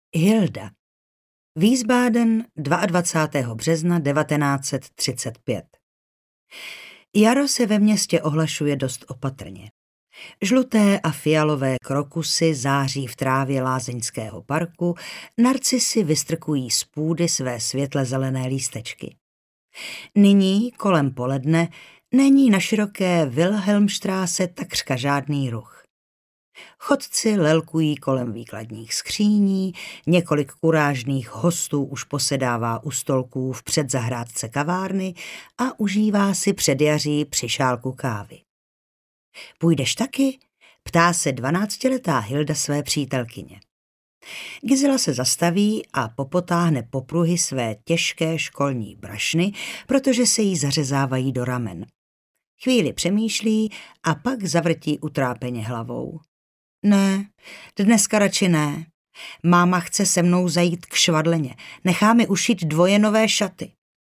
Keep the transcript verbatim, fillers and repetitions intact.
Hilda. Wiesbaden, dvacátého druhého března devatenáct set třicet pět. Jaro se ve městě ohlašuje dost opatrně. Žluté a fialové krokusy září v trávě lázeňského parku, narcisy vystrkují z půdy své světle zelené lístečky. Nyní, kolem poledne, není na široké Wilhelmstraße takřka žádný ruch. Chodci lelkují kolem výkladních skříní, několik kurážných hostů už posedává u stolků v předzahrádce kavárny a užívá si předjaří při šálku kávy. Půjdeš taky? Ptá se dvanáctiletá Hilda své přítelkyně. Gisela se zastaví a popotáhne popruhy své těžké školní brašny, protože se jí zařezávají do ramen. Chvíli přemýšlí a pak zavrtí utrápeně hlavou. Ne, dneska radši ne. Máma chce se mnou zajít k švadleně. Nechá mi ušít dvoje nové šaty.